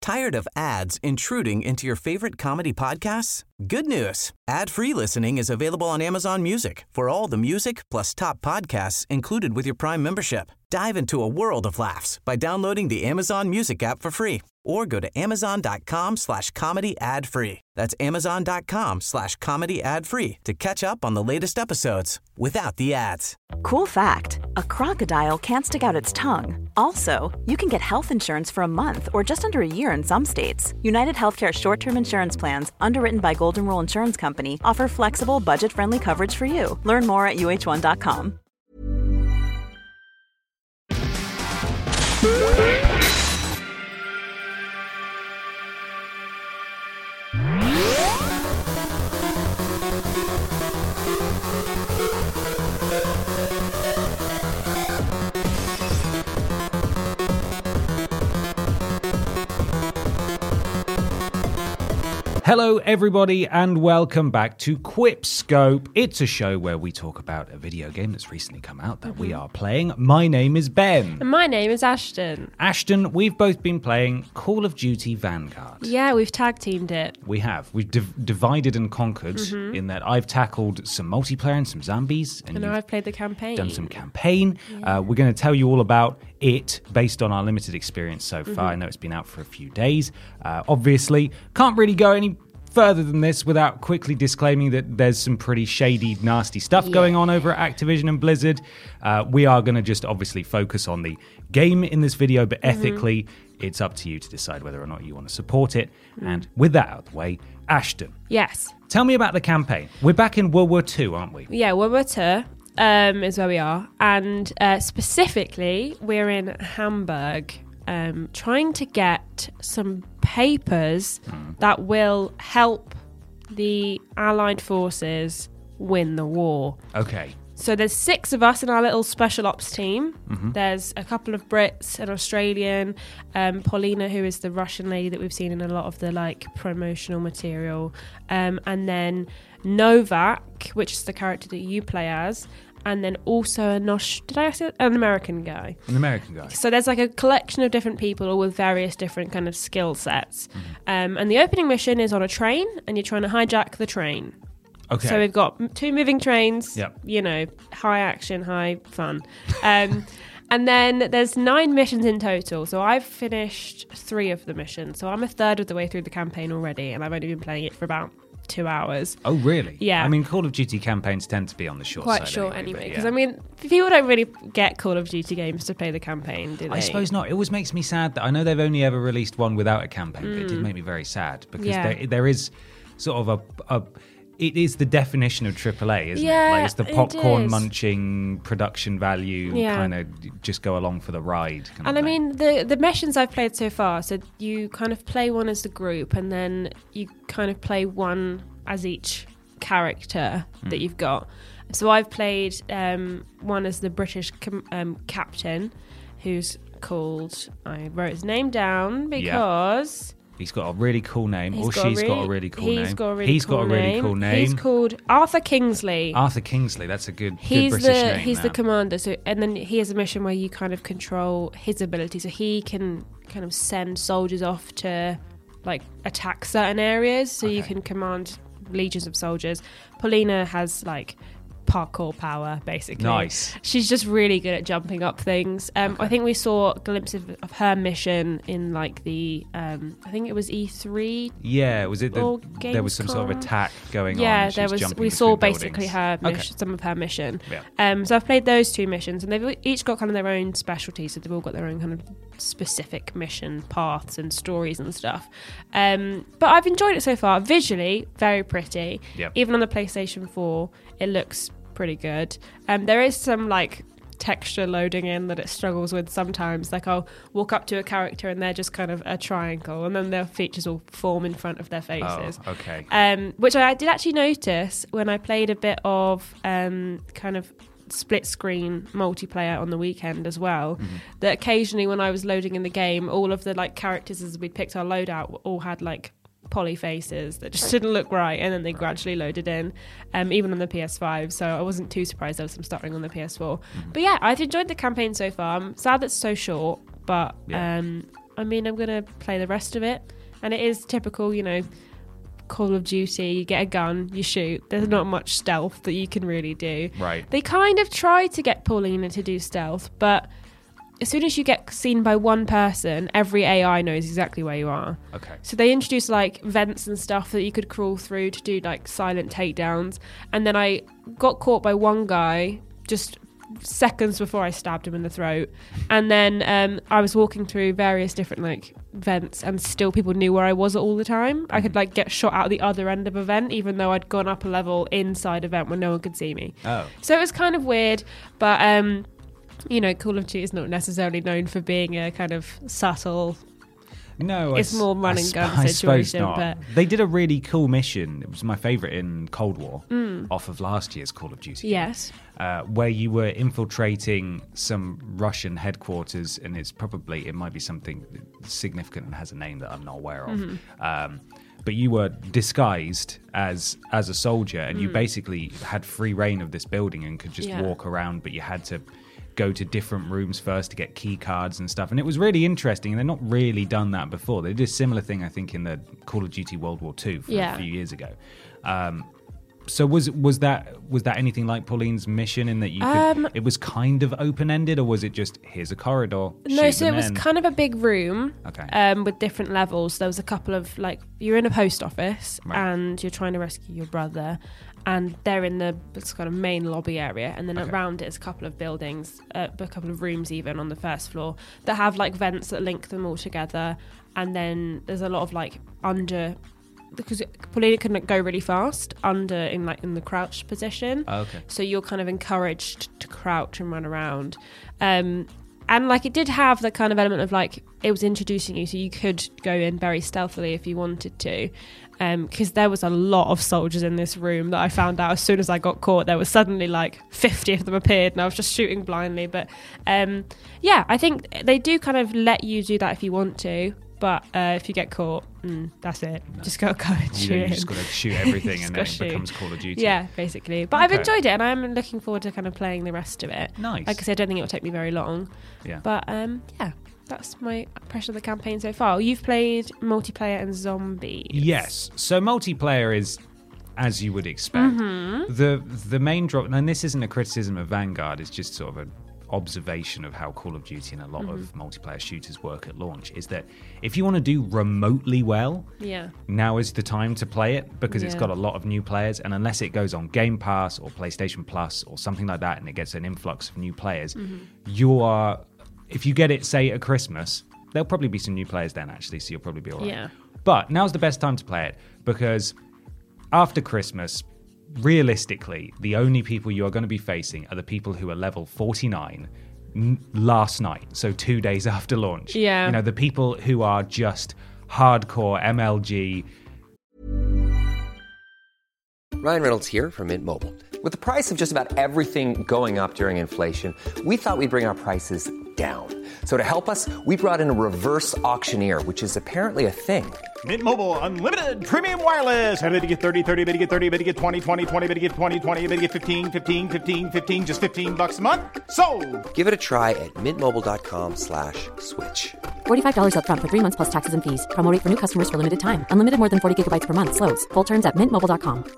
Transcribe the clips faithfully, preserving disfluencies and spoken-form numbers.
Tired of ads intruding into your favorite comedy podcasts? Good news. Ad-free listening is available on Amazon Music for all the music plus top podcasts included with your Prime membership. Dive into a world of laughs by downloading the Amazon Music app for free or go to amazon.com slash comedy ad free. That's amazon.com slash comedy ad free to catch up on the latest episodes without the ads. Cool fact, a crocodile can't stick out its tongue. Also, you can get health insurance for a month or just under a year in some states. United Healthcare short-term insurance plans, underwritten by Golden Rule Insurance Company, offer flexible, budget-friendly coverage for you. Learn more at U H one dot com. Hello everybody and welcome back to Quipscope. It's a show where we talk about a video game that's recently come out that mm-hmm. we are playing. My name is Ben. And my name is Ashton. Ashton, we've both been playing Call of Duty Vanguard. Yeah, we've tag teamed it. We have. We've div- divided and conquered mm-hmm. in that I've tackled some multiplayer and some zombies. And, and now I've played the campaign. Done some campaign. Yeah. Uh, we're going to tell you all about it based on our limited experience so far. Mm-hmm. I know it's been out for a few days. Uh, obviously, can't really go any further than this without quickly disclaiming that there's some pretty shady, nasty stuff yeah. going on over at Activision and Blizzard. Uh, we are going to just obviously focus on the game in this video, but mm-hmm. ethically, it's up to you to decide whether or not you want to support it. Mm. And with that out of the way, Ashton. Yes. Tell me about the campaign. We're back in World War Two, aren't we? Yeah, World War Two um, is where we are. And uh, specifically, we're in Hamburg. Um, trying to get some papers mm. that will help the Allied forces win the war. Okay. So there's six of us in our little special ops team. Mm-hmm. There's a couple of Brits, an Australian, um, Paulina, who is the Russian lady that we've seen in a lot of the like promotional material, um, and then Novak, which is the character that you play as. And then also an Aus- did I say an American guy? An American guy. So there's like a collection of different people, all with various different kind of skill sets. Mm-hmm. Um, and the opening mission is on a train, and you're trying to hijack the train. Okay. So we've got two moving trains. Yep. You know, high action, high fun. Um, and then there's nine missions in total. So I've finished three of the missions. So I'm a third of the way through the campaign already, and I've only been playing it for about two hours. Oh, really? Yeah. I mean, Call of Duty campaigns tend to be on the short Quite side. Quite short anyway. Because, yeah. I mean, people don't really get Call of Duty games to play the campaign, do they? I suppose not. It always makes me sad that I know they've only ever released one without a campaign, mm. but it did make me very sad because yeah. there, there is sort of a... a it is the definition of triple A, isn't yeah, it? Like it's the popcorn it munching production value, yeah. kind of just go along for the ride. Kind and of I thing. mean, the the missions I've played so far, so you kind of play one as the group, and then you kind of play one as each character mm. that you've got. So I've played um, one as the British com- um, captain, who's called, I wrote his name down because... Yeah. He's got a really cool name, he's or got she's really, got a really cool he's name. Got a really he's cool got a really name. cool name. He's called Arthur Kingsley. Arthur Kingsley, that's a good, he's good British the, name. He's now. the commander, so and then he has a mission where you kind of control his ability, so he can kind of send soldiers off to like attack certain areas, so okay. you can command legions of soldiers. Paulina has like parkour power, basically. Nice. She's just really good at jumping up things. Um, okay. I think we saw a glimpse of, of her mission in like the, um, I think it was E three. Yeah, was it the, there was some sort of attack going yeah, on? Yeah, there was. We saw basically her mission, okay. some of her mission. Yeah. Um, so I've played those two missions, and they've each got kind of their own specialties. So they've all got their own kind of specific mission paths and stories and stuff. Um, but I've enjoyed it so far. Visually, very pretty. Yep. Even on the PlayStation four, it looks pretty good. Um, there is some like texture loading in that it struggles with sometimes. Like I'll walk up to a character and they're just kind of a triangle, and then their features will form in front of their faces. Oh, okay. Um, which I did actually notice when I played a bit of um, kind of split screen multiplayer on the weekend as well. Mm-hmm. That occasionally when I was loading in the game, all of the like characters as we picked our loadout all had like poly faces that just didn't look right, and then they gradually loaded in, um, even on the P S five, so I wasn't too surprised there was some stuttering on the P S four. Mm-hmm. But yeah, I've enjoyed the campaign so far. I'm sad that it's so short, but yeah. um, I mean, I'm going to play the rest of it. And it is typical, you know, Call of Duty. You get a gun, you shoot. There's not much stealth that you can really do. Right. They kind of try to get Paulina to do stealth, but as soon as you get seen by one person, every A I knows exactly where you are. Okay. So they introduced like vents and stuff that you could crawl through to do like silent takedowns. And then I got caught by one guy just seconds before I stabbed him in the throat. And then um, I was walking through various different like vents, and still people knew where I was all the time. I could like get shot out the other end of a vent, even though I'd gone up a level inside a vent where no one could see me. Oh. So it was kind of weird, but um, you know, Call of Duty is not necessarily known for being a kind of subtle. No, it's I, more run and gun I situation. Not. But they did a really cool mission. It was my favourite in Cold War, mm. off of last year's Call of Duty. Yes, uh, where you were infiltrating some Russian headquarters, and it's probably it might be something significant and has a name that I'm not aware of. Mm-hmm. Um, but you were disguised as as a soldier, and mm. you basically had free reign of this building and could just yeah. walk around. But you had to go to different rooms first to get key cards and stuff, and it was really interesting. And they've not really done that before. They did a similar thing, I think, in the Call of Duty World War Two from yeah. a few years ago. Um, so was was that was that anything like Pauline's mission in that you could, um, it was kind of open ended, or was it just here's a corridor? No, so it was kind of a big room, okay, um, with different levels. There was a couple of like you're in a post office right. and you're trying to rescue your brother. And they're in the it's kind of main lobby area, and then okay. around it is a couple of buildings, uh, a couple of rooms even on the first floor that have like vents that link them all together. And then there's a lot of like under, because Paulina can go really fast under in like in the crouched position. Oh, okay. So you're kind of encouraged to crouch and run around. Um, and like it did have the kind of element of like it was introducing you, so you could go in very stealthily if you wanted to. Because um, there was a lot of soldiers in this room that I found out as soon as I got caught. There was suddenly like fifty of them appeared, and I was just shooting blindly. But um, yeah, I think they do kind of let you do that if you want to. But uh, if you get caught, mm, that's it. No. Just got to go and shoot. You, you just got to shoot everything, and then it shoot. becomes Call of Duty. Yeah, basically. But okay. I've enjoyed it, and I'm looking forward to kind of playing the rest of it. Nice. Like I said, I don't think it will take me very long. Yeah. But um, yeah. That's my impression of the campaign so far. You've played multiplayer and zombies. Yes. So multiplayer is, as you would expect, mm-hmm. the the main drop. And this isn't a criticism of Vanguard. It's just sort of an observation of how Call of Duty and a lot mm-hmm. of multiplayer shooters work at launch. Is that if you want to do remotely well, yeah, now is the time to play it because yeah. it's got a lot of new players. And unless it goes on Game Pass or PlayStation Plus or something like that, and it gets an influx of new players, mm-hmm. you are. If you get it, say, at Christmas, there'll probably be some new players then, actually, so you'll probably be all right. Yeah. But now's the best time to play it, because after Christmas, realistically, the only people you are going to be facing are the people who are level forty-nine n- last night, so two days after launch. Yeah. You know, the people who are just hardcore M L G. Ryan Reynolds here from Mint Mobile. With the price of just about everything going up during inflation, we thought we'd bring our prices down. So to help us, we brought in a reverse auctioneer, which is apparently a thing. Mint Mobile Unlimited Premium Wireless. How to get thirty, thirty, how to get thirty, how to get twenty, twenty, twenty, how to get twenty, twenty, how to get fifteen, fifteen, fifteen, fifteen, just fifteen bucks a month? Sold! Give it a try at mintmobile.com slash switch. forty-five dollars up front for three months plus taxes and fees. Promo rate for new customers for limited time. Unlimited more than forty gigabytes per month. Slows full terms at mint mobile dot com.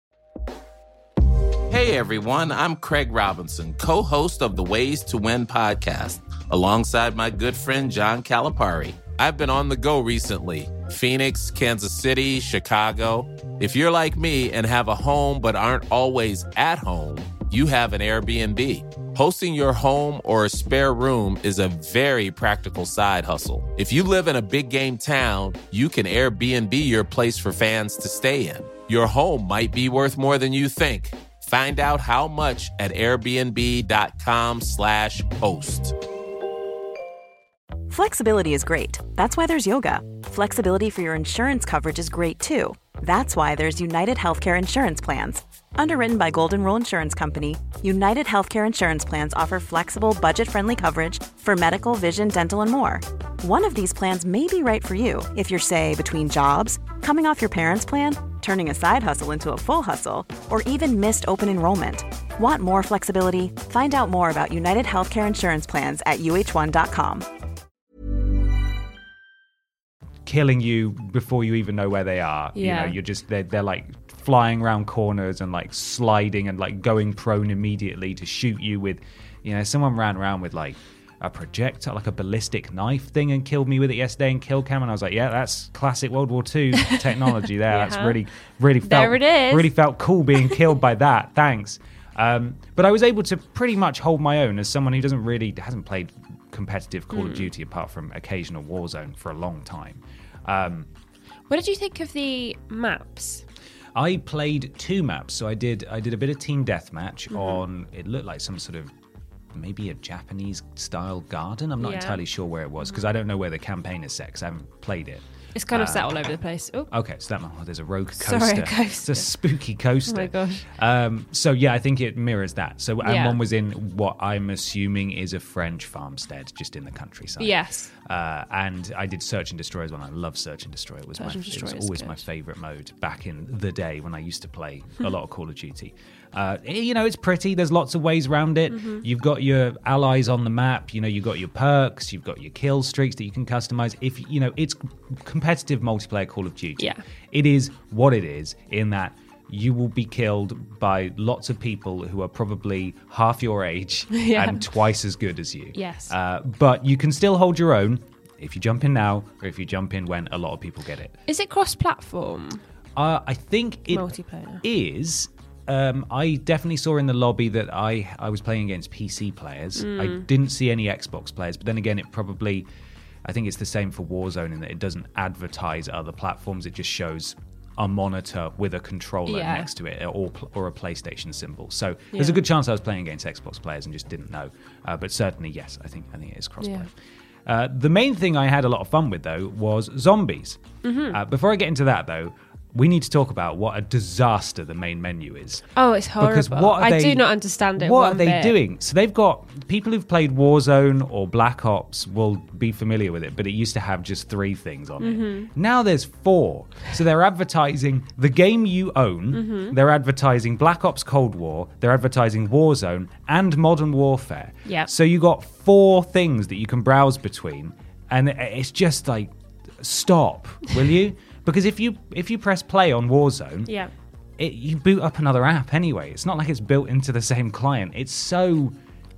Hey everyone, I'm Craig Robinson, co-host of the Ways to Win podcast, alongside my good friend John Calipari. I've been on the go recently. Phoenix, Kansas City, Chicago. If you're like me and have a home but aren't always at home, you have an Airbnb. Hosting your home or a spare room is a very practical side hustle. If you live in a big game town, you can Airbnb your place for fans to stay in. Your home might be worth more than you think. Find out how much at airbnb.com slash host. Flexibility is great. That's why there's yoga. Flexibility for your insurance coverage is great too. That's why there's United Healthcare Insurance Plans. Underwritten by Golden Rule Insurance Company, United Healthcare Insurance Plans offer flexible, budget-friendly coverage for medical, vision, dental, and more. One of these plans may be right for you if you're, say, between jobs, coming off your parents' plan, turning a side hustle into a full hustle, or even missed open enrollment. Want more flexibility? Find out more about United Healthcare Insurance Plans at U H one dot com. killing you before you even know where they are. Yeah. You know, you're just they're, they're like flying around corners and like sliding and like going prone immediately to shoot you with, you know, someone ran around with like a projectile, like a ballistic knife thing, and killed me with it yesterday in kill cam, and I was like, yeah, that's classic World War Two technology there. Yeah. That's really, really felt, There it is. really felt cool being killed by that. Thanks. Um, but I was able to pretty much hold my own as someone who doesn't really, hasn't played competitive Call Mm. of Duty apart from occasional Warzone for a long time. Um, What did you think of the maps? I played two maps, so I did I did a bit of team deathmatch Mm-hmm. on, it looked like some sort of maybe a Japanese style garden. I'm not Yeah. entirely sure where it was because I don't know where the campaign is set because I haven't played it. It's kind of set all over the place. Oh, Okay, so that oh, there's a rogue coaster. Sorry, a It's coaster. a spooky coaster. Oh my gosh. Um, so yeah, I think it mirrors that. So and Yeah. one was in what I'm assuming is a French farmstead, just in the countryside. yes. Uh, and I did Search and Destroy as well. I love Search and Destroy. It was, my, Search and it Destroy was is always good. my favourite mode back in the day when I used to play a lot of Call of Duty. Uh, you know, it's pretty. There's lots of ways around it. Mm-hmm. You've got your allies on the map. You know, you've got your perks. You've got your kill streaks that you can customize. If you know, it's competitive multiplayer Call of Duty. Yeah. It is what it is in that you will be killed by lots of people who are probably half your age Yeah. and twice as good as you. Yes. Uh, but you can still hold your own if you jump in now or if you jump in when a lot of people get it. Is it cross-platform Uh, I think it multiplayer? is. Um, I definitely saw in the lobby that I, I was playing against P C players. I didn't see any Xbox players, but then again, it probably, I think it's the same for Warzone in that it doesn't advertise other platforms. It just shows a monitor with a controller Yeah. next to it or or a PlayStation symbol. So there's a Yeah. good chance I was playing against Xbox players and just didn't know. Uh, but certainly, yes, I think I think it is crossplay. Yeah. Uh, the main thing I had a lot of fun with, though, was zombies. Mm-hmm. Uh, before I get into that, though, we need to talk about what a disaster the main menu is. Oh, it's horrible. Because what are I they, do not understand it. What one are they bit. doing? So they've got people who've played Warzone or Black Ops will be familiar with it, but it used to have just three things on Mm-hmm. it. Now there's four. So they're advertising the game you own. Mm-hmm. They're advertising Black Ops Cold War. They're advertising Warzone and Modern Warfare. Yep. So you got four things that you can browse between, and it's just like, stop, will you? Because if you if you press play on Warzone, Yeah. it, you boot up another app anyway. It's not like it's built into the same client. It's so,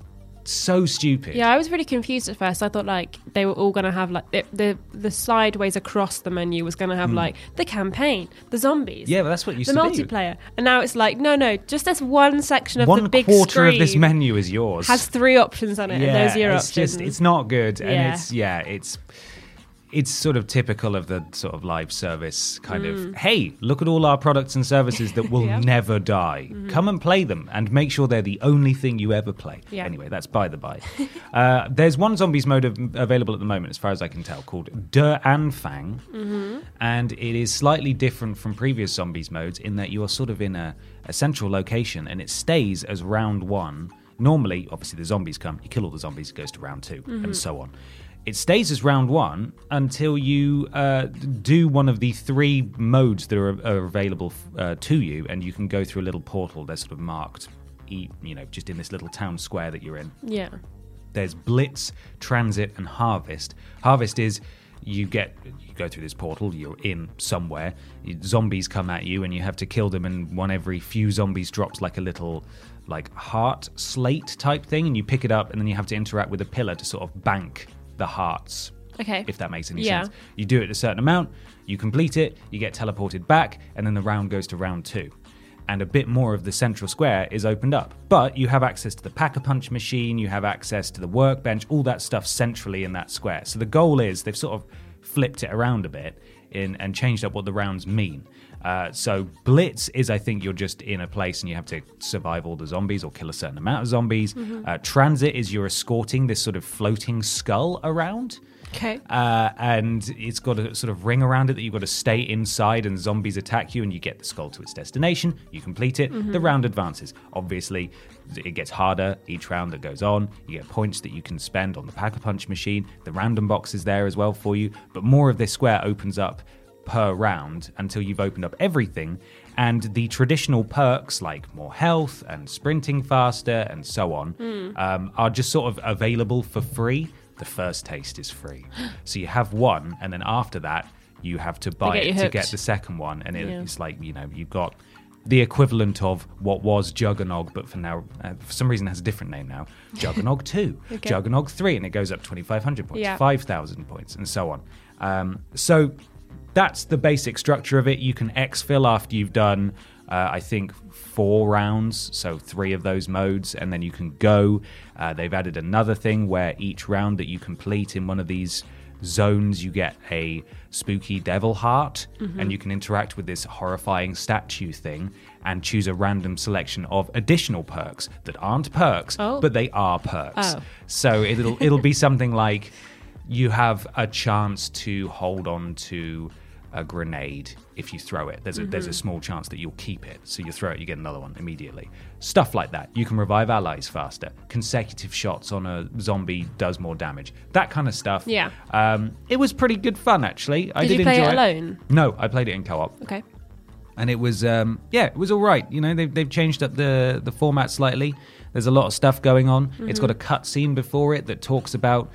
so stupid. Yeah, I was really confused at first. I thought like they were all going to have like the, the the sideways across the menu was going to have like the campaign, the zombies, Hmm. Yeah, but that's what it used the to be. multiplayer, and now it's like no, no, just this one section of One the big quarter screen of this menu is yours. has three options on it, and those are your it's options. just it's not good, and Yeah. it's yeah, it's it's sort of typical of the sort of live service kind Mm. of. Hey, look at all our products and services that will Yeah. never die. Come and play them, and make sure they're the only thing you ever play. Yeah. Anyway, that's by the by. uh, there's one zombies mode av- available at the moment, as far as I can tell, called De Anfang, Mm-hmm. and it is slightly different from previous zombies modes in that you are sort of in a, a central location, and it stays as round one. Normally, obviously, the zombies come, you kill all the zombies, it goes to round two, and so on. It stays as round one until you uh, do one of the three modes that are, are available uh, to you, and you can go through a little portal. They're sort of marked, e- you know, just in this little town square that you're in. yeah, There's Blitz, Transit, and Harvest. Harvest is you get you go through this portal, you're in somewhere, you, zombies come at you, and you have to kill them, and one every few zombies drops like a little like heart slate type thing, and you pick it up, and then you have to interact with a pillar to sort of bank the hearts. okay, If that makes any Yeah. sense. You do it a certain amount, you complete it, you get teleported back, and then the round goes to round two. And a bit more of the central square is opened up. But you have access to the Pack-a-Punch machine, you have access to the workbench, all that stuff centrally in that square. So the goal is, they've sort of flipped it around a bit in, and changed up what the rounds mean. Uh, so Blitz is, I think, you're just in a place and you have to survive all the zombies or kill a certain amount of zombies. Uh, Transit is you're escorting this sort of floating skull around. okay, Uh, and it's got a sort of ring around it that you've got to stay inside, and zombies attack you, and you get the skull to its destination. You complete it. The round advances. Obviously, it gets harder each round that goes on. You get points that you can spend on the Pack-a-Punch machine. The random box is there as well for you. But more of this square opens up per round until you've opened up everything. And the traditional perks like more health and sprinting faster and so on um, are just sort of available for free. The first taste is free. So you have one, and then after that, you have to buy get you it to hooked. get the second one. And it, Yeah. it's like, you know, you've got the equivalent of what was Juggernog, but for now, uh, for some reason, it has a different name now. Juggernog two, Okay. Juggernog three, and it goes up twenty-five hundred points, Yeah. five thousand points, and so on. Um, so that's the basic structure of it. You can exfil after you've done, uh, I think, four rounds, so three of those modes, and then you can go. Uh, they've added another thing where each round that you complete in one of these zones, you get a spooky devil heart, Mm-hmm. and you can interact with this horrifying statue thing and choose a random selection of additional perks that aren't perks, Oh. but they are perks. Oh. So it'll it'll be something like you have a chance to hold on to a grenade if you throw it. There's a there's a small chance that you'll keep it. So you throw it, you get another one immediately. Stuff like that. You can revive allies faster. Consecutive shots on a zombie does more damage. That kind of stuff. Yeah. Um, it was pretty good fun actually. I Did did you play enjoy it alone? No, I played it in co-op. Okay. And it was, um, yeah, it was all right. You know, they've, they've changed up the, the format slightly. There's a lot of stuff going on. Mm-hmm. It's got a cutscene before it that talks about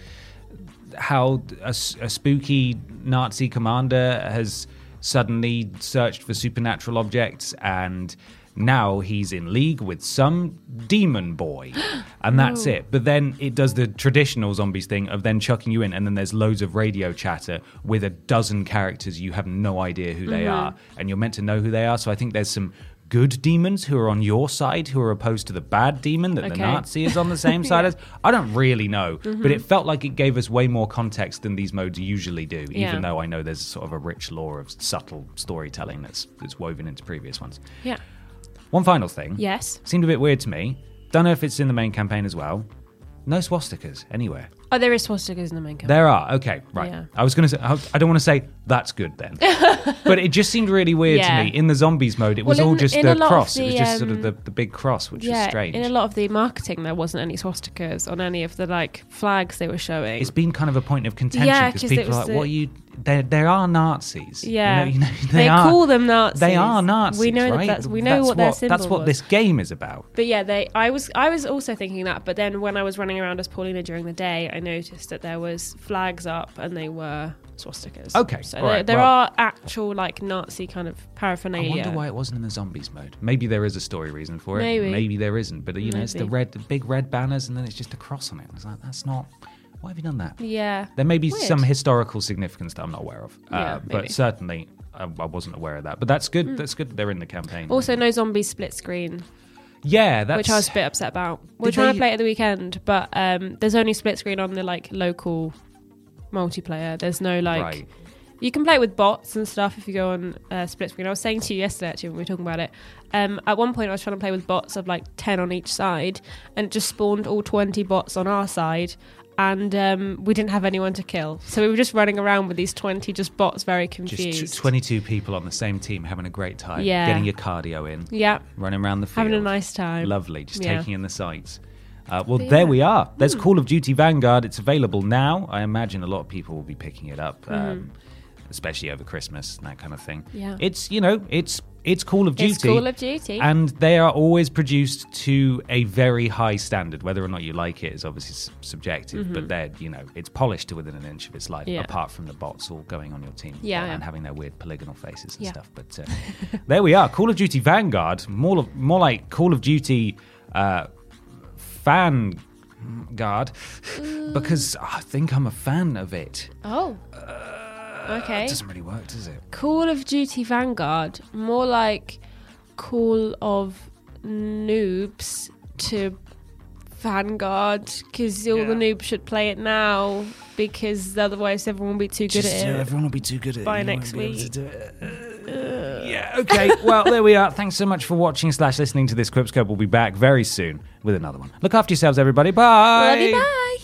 how a, s- a spooky Nazi commander has suddenly searched for supernatural objects, and now he's in league with some demon boy, and that's it. But then it does the traditional zombies thing of then chucking you in, and then there's loads of radio chatter with a dozen characters you have no idea who they are, and you're meant to know who they are. So I think there's some good demons who are on your side who are opposed to the bad demon that the Okay. Nazi is on the same side as. I don't really know, but it felt like it gave us way more context than these modes usually do, Yeah. even though I know there's sort of a rich lore of subtle storytelling that's that's woven into previous ones. Yeah. One final thing. Yes. Seemed a bit weird to me. Don't know if it's in the main campaign as well. No swastikas anywhere. Oh, there is swastikas in the main campaign. There are. Okay, right. Yeah. I was going to say, I I don't want to say that's good then. But it just seemed really weird Yeah. to me. In the zombies mode, it was Well, all in- just in the a lot of cross. it was the, just sort of um, the, the big cross, which yeah, is strange. in a lot of the marketing, there wasn't any swastikas on any of the like flags they were showing. It's been kind of a point of contention Yeah, because 'cause it people are was like, what the- are you... There, there are Nazis. Yeah. You know, you know, They they, are, call them Nazis. They are Nazis, We know that right? that's- we know That's what their symbol That's what was. this game is about. But yeah, they. I was. I was also thinking that. But then when I was running around as Paulina during the day, I noticed that there was flags up, and they were swastikas. Okay, So all there, right, there well- are actual like Nazi kind of paraphernalia. I wonder why it wasn't in the zombies mode. Maybe there is a story reason for it. Maybe. there isn't. But you know, it's the Maybe. red, the big red banners, and then it's just a cross on it. It's like, that's not. Why have you done that? Yeah. There may be Weird. some historical significance that I'm not aware of. Yeah, uh, but maybe. certainly, I, I wasn't aware of that. But that's good. That's good that they're in the campaign. Also, no zombie split screen, yeah, that's which I was a bit upset about. We're Did trying they- to play it at the weekend, but um, there's only split screen on the like local multiplayer. There's no like. right. You can play it with bots and stuff if you go on uh, split screen. I was saying to you yesterday, actually, when we were talking about it. Um, at one point, I was trying to play with bots of like ten on each side, and it just spawned all twenty bots on our side, and um, we didn't have anyone to kill. So we were just running around with these twenty just bots, very confused. Just t- twenty-two people on the same team having a great time. Yeah. Getting your cardio in. Yeah, Running around the field. having a nice time. Lovely. Just Yeah. taking in the sights. Uh, well, But there yeah. we are. There's Mm. Call of Duty Vanguard. It's available now. I imagine a lot of people will be picking it up, um, especially over Christmas and that kind of thing. Mm-hmm. Yeah. It's, you know, it's it's Call of Duty. It's Call of Duty. And they are always produced to a very high standard. Whether or not you like it is obviously s- subjective, but they're, you know, it's polished to within an inch of its life, Mm-hmm. Yeah. apart from the bots all going on your team Yeah, and yeah. having their weird polygonal faces and Yeah. stuff. But uh, there we are. Call of Duty Vanguard, more, of, more like Call of Duty uh, Fan Guard, because I think I'm a fan of it. Oh. Okay. It doesn't really work, does it? Call of Duty Vanguard, more like Call of Noobs to Vanguard, because all the noobs should play it now, because otherwise everyone will be too good Just, at uh, it. everyone will be too good at by it. You won't next be able to week. do it. Yeah, okay. Well, there we are. Thanks so much for watching slash listening to this Quipscope. We'll be back very soon with another one. Look after yourselves, everybody. Bye. Love you, bye.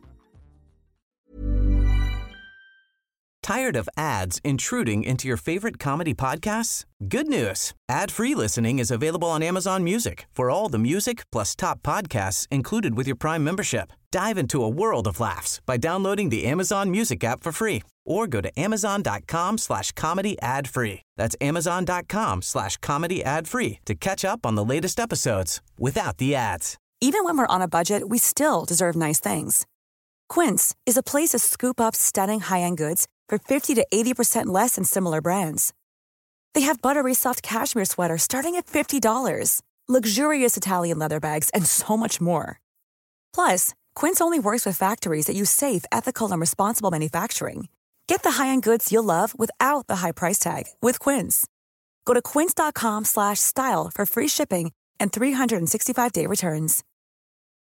Tired of ads intruding into your favorite comedy podcasts? Good news. Ad-free listening is available on Amazon Music for all the music plus top podcasts included with your Prime membership. Dive into a world of laughs by downloading the Amazon Music app for free or go to amazon.com slash comedy ad free. That's amazon.com slash comedy ad free to catch up on the latest episodes without the ads. Even when we're on a budget, we still deserve nice things. Quince is a place to scoop up stunning high-end goods for fifty to eighty percent less than similar brands. They have buttery soft cashmere sweaters starting at fifty dollars, luxurious Italian leather bags, and so much more. Plus, Quince only works with factories that use safe, ethical, and responsible manufacturing. Get the high-end goods you'll love without the high price tag with Quince. Go to quince.com slash style for free shipping and three sixty-five day returns.